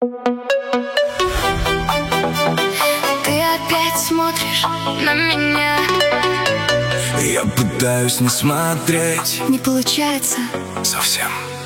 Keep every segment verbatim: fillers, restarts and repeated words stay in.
Ты опять смотришь на меня. Я пытаюсь не смотреть. Не получается совсем.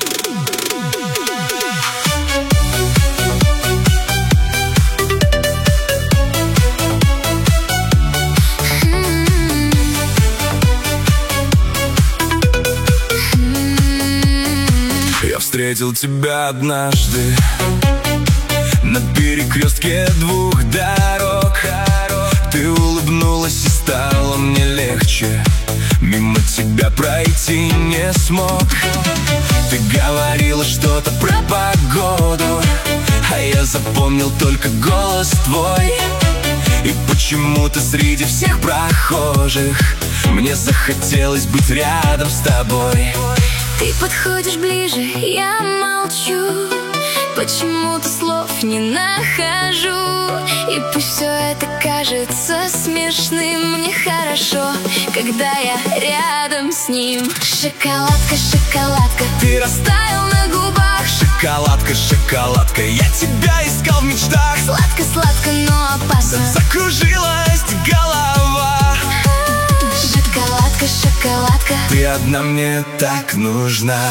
Я встретил тебя однажды на перекрестке двух дорог. Ты улыбнулась и стало мне легче. Мимо тебя пройти не смог. Ты говорила что-то про погоду, а я запомнил только голос твой. И почему-то среди всех прохожих мне захотелось быть рядом с тобой. Ты подходишь ближе, я молчу. Почему-то слов не нахожу. И пусть все это кажется смешным, мне хорошо, когда я рядом с ним. Шоколадка, шоколадка, ты растаял на губах. Шоколадка, шоколадка, я тебя искал в мечтах. Сладко, сладко, но опасно. Закружилась голова. Шоколадка, шоколадка, ты одна мне так нужна.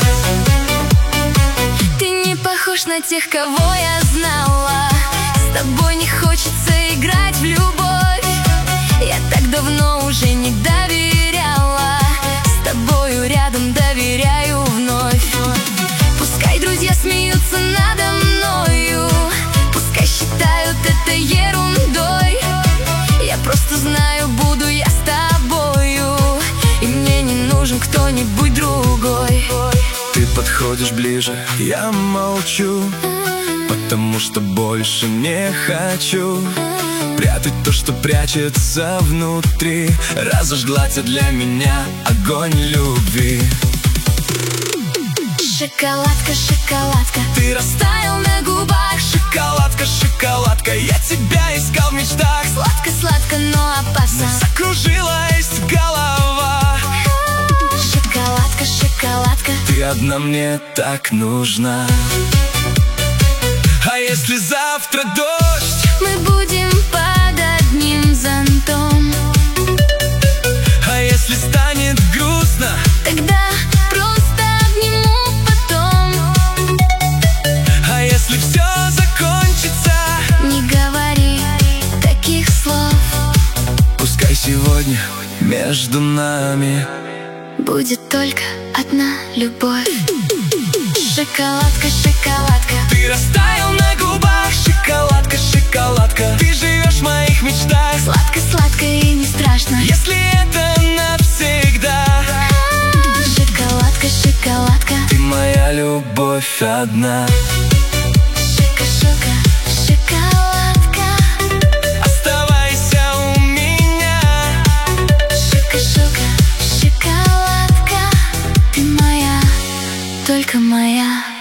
Ты не похож на тех, кого я знала. С тобой не хочется играть в любовь. Я так давно уже не доверяла. С тобою рядом доверяю вновь. Пускай друзья смеются надо мною, пускай считают это ерундой. Я просто знаю, буду я с тобою, и мне не нужен кто-нибудь другой. Ты подходишь ближе, я молчу, потому что больше не хочу прятать то, что прячется внутри. Разожгла ты для меня огонь любви. Шоколадка, шоколадка, ты растаял на губах. Шоколадка, шоколадка, я тебя искал в мечтах. Сладко, сладко, но опасно. Закружилась голова. Шоколадка, шоколадка, ты одна мне так нужна. А если завтра дождь, мы будем под одним зонтом. А если станет грустно, тогда просто обниму потом. А если все закончится, не говори таких слов. пускай сегодня между нами будет только одна любовь. Шоколадка, шоколадка, ты растаял на губах. Шоколадка, шоколадка, ты живешь в моих мечтах. Сладко, сладко и не страшно, если это навсегда. Шоколадка, шоколадка, ты моя любовь одна. Шока-шока, шоколадка, оставайся у меня. Шока-шока, шоколадка, ты моя, только моя.